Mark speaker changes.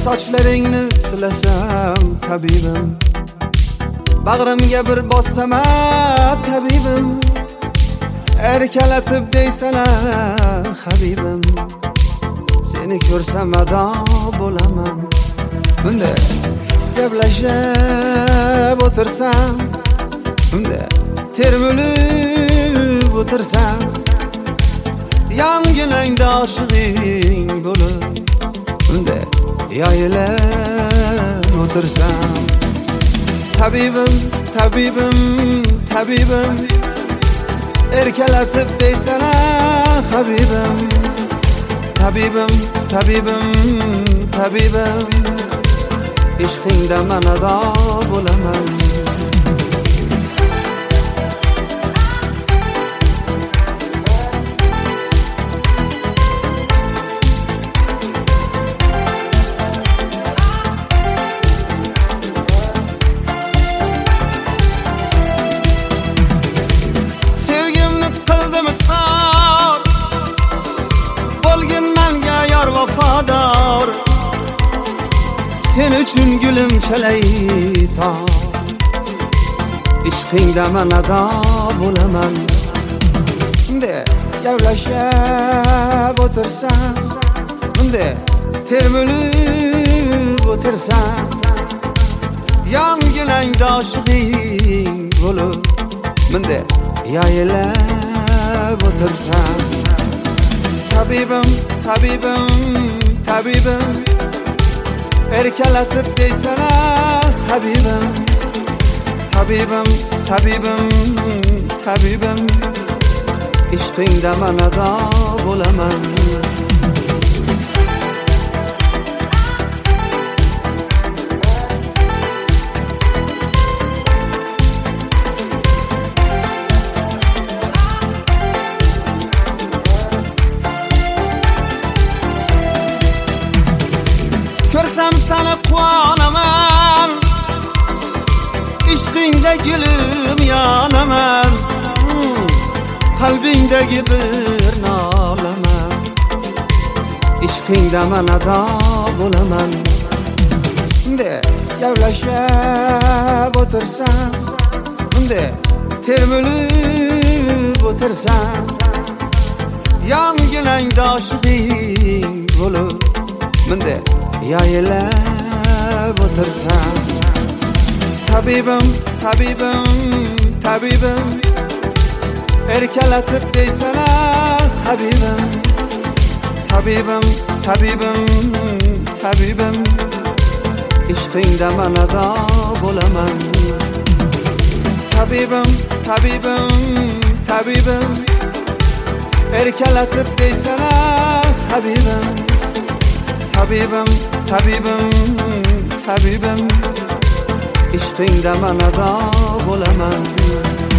Speaker 1: Sochlaringni silasam tabibim, bag'rimga bir bossam tabibim, erkalatib deysana habibim, seni ko'rsam ado bo'laman. Bunda gaplashib o'tirsam, bunda termilib o'tirsam, yonginangda oshiqing bo'lib, bunda yoyilib o'tirsam. Tabibim, tabibim, tabibim, erkalatib deysana habibim, tabibim, tabibim, tabibim, ishqingda man ado bo'laman. Sen uchun gulim chalay tor, ishqingda man ado bo'laman. Bunda gaplashib o'tirsam, bunda termilib o'tirsam, yonginangda oshiqing bo'lib, bunda yoyilib o'tirsam. Tabibim, tabibim, tabibim, erkalatib deysana habibim, tabibim, tabibim, tabibim, ishqingda man ado bo'laman. Ko'rsam seni quvonaman, ishqingda gulim yonaman, qalbingdagi bir nolaman, ishqingda man ado bo'laman. Bunda gaplashib o'tirsam, bunda termilib o'tirsam, yonginangda oshiqing bo'lib, bunda yoyilib o'tirsam. Tabibim, tabibim, tabibim, erkalatib deysana habibim, tabibim, tabibim, tabibim, ishqingda man ado bo'laman. Tabibim, tabibim, tabibim, erkalatib deysana habibim, tabibim, tabibim, tabibim, ishqingda man ado bo'laman.